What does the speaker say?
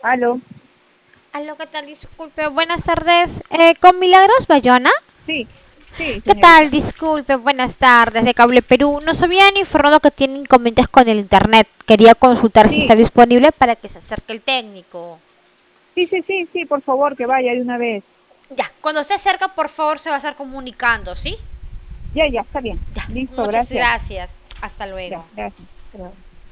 Aló, Aló, ¿qué tal? Disculpe, buenas tardes. ¿Con Milagros Bayona? sí, sí, ¿Qué tal? señorita. Disculpe, buenas tardes de Cable Perú. Nos habían informado que tienen inconvenientes con el internet. Quería consultar si está Sí, disponible para que se acerque el técnico. sí, por favor, que vaya de una vez. Ya, cuando esté cerca, por favor, se va a estar comunicando, ¿sí? Ya, está bien. Ya, Listo, muchas gracias. gracias. Hasta Ya, luego. gracias. Hasta luego.